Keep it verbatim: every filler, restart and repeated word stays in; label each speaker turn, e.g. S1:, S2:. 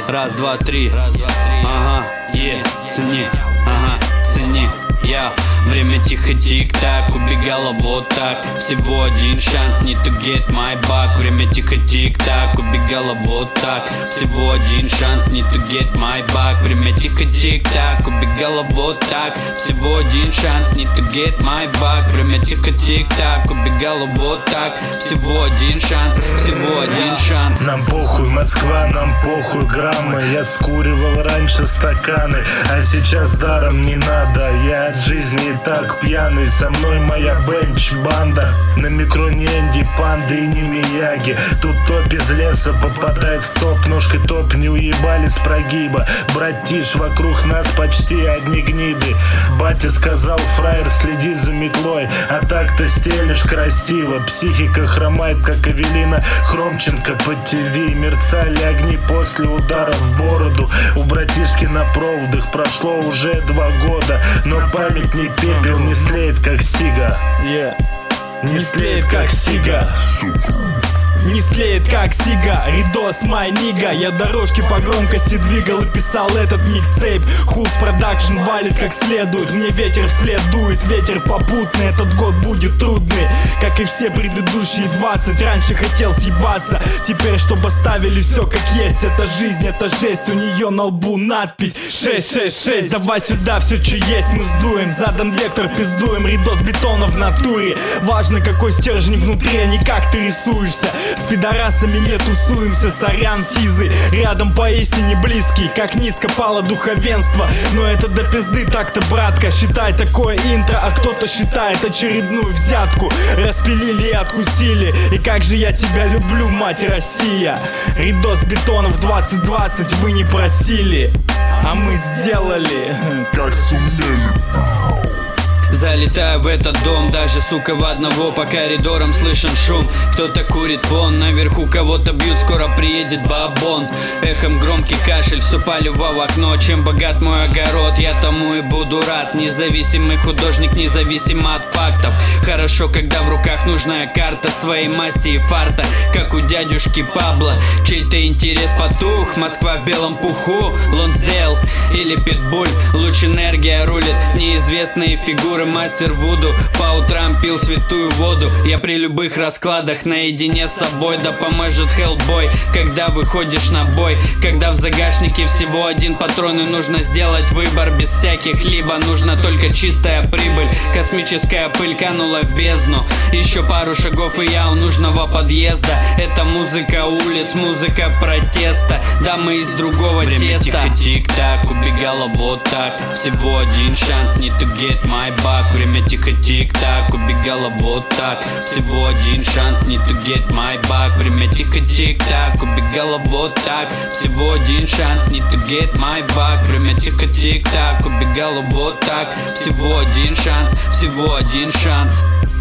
S1: Раз, два, три. Ага, е, цени. Ага, цени. Я время тихо тик-так, убегала вот так. Всего один шанс, need to get my back. Время тихо тик-так, убегала вот так. Всего один шанс, need to get my back. Время тихо тик-так, убегала вот так. Всего один шанс, need to get my back. Время тихо тик-так, убегала вот так. Всего один шанс, всего один шанс.
S2: Нам похуй Москва, нам похуй граммы. Я скуривал раньше стаканы, а сейчас даром не надо. Я от жизни и так пьяный. Со мной моя бенч-банда. На микро не Энди, панды и не Мияги. Тут топ из леса попадает в топ. Ножкой топ не уебали с прогиба. Братиш, вокруг нас почти одни гниды. Батя сказал, фраер, следи за метлой. А так-то стелишь красиво. Психика хромает, как Эвелина Хромченко по ТВ. Мерцали огни после удара в бороду. У братишки на проводах прошло уже два года. Но память не пепел, не слеет, как сига.
S3: Yeah.
S2: Не слеет, как сига.
S3: Не слеет, как сига, Ридос, май нига. Я дорожки по громкости двигал и писал этот микстейп. Хулс продакшн валит как следует. Мне ветер вслед дует, ветер попутный. Этот год будет трудный, как и все предыдущие двадцать. Раньше хотел съебаться, теперь чтобы оставили все как есть. Это жизнь, это жесть, у нее на лбу надпись шесть шесть шесть. Давай сюда все, что есть, мы сдуем. Задан вектор, пиздуем, Ридос бетона в натуре. Важно, какой стержень внутри, а не как ты рисуешься. С пидорасами не тусуемся, сорян, сизы. Рядом поистине близкий, как низко пало духовенство. Но это до пизды так-то, братка. Считай такое интро, а кто-то считает очередную взятку. Распилили и откусили, и как же я тебя люблю, мать Россия. Ридос бетонов двадцать двадцать вы не просили, а мы сделали,
S4: как сумели.
S1: Залетаю в этот дом, даже, сука, в одного. По коридорам слышен шум, кто-то курит вон. Наверху кого-то бьют, скоро приедет бабон. Эхом громкий кашель, все полюва в окно. Чем богат мой огород, я тому и буду рад. Независимый художник, независимо от фактов. Хорошо, когда в руках нужная карта своей масти и фарта, как у дядюшки Пабло. Чей-то интерес потух, Москва в белом пуху. Лонсдейл или Питбуль, луч энергия рулит. Неизвестные фигуры, мастер Вуду. По утрам пил святую воду. Я при любых раскладах наедине с собой. Да поможет Хеллбой, когда выходишь на бой. Когда в загашнике всего один патрон, и нужно сделать выбор без всяких либо. Нужна только чистая прибыль. Космическая пыль канула в бездну. Еще пару шагов, и я у нужного подъезда. Это музыка улиц, музыка протеста. Да, мы из другого время теста. Время тихо тик-так, убегала вот так. Всего один шанс, need to get my back. Время тихо тик-так, убегала вот так. Всего один шанс, need to get my back. Время тихо тик-так, убегала вот так. Всего один шанс, need to get my back. Время тихо тик-так, убегала вот так. Всего один шанс, всего один шанс.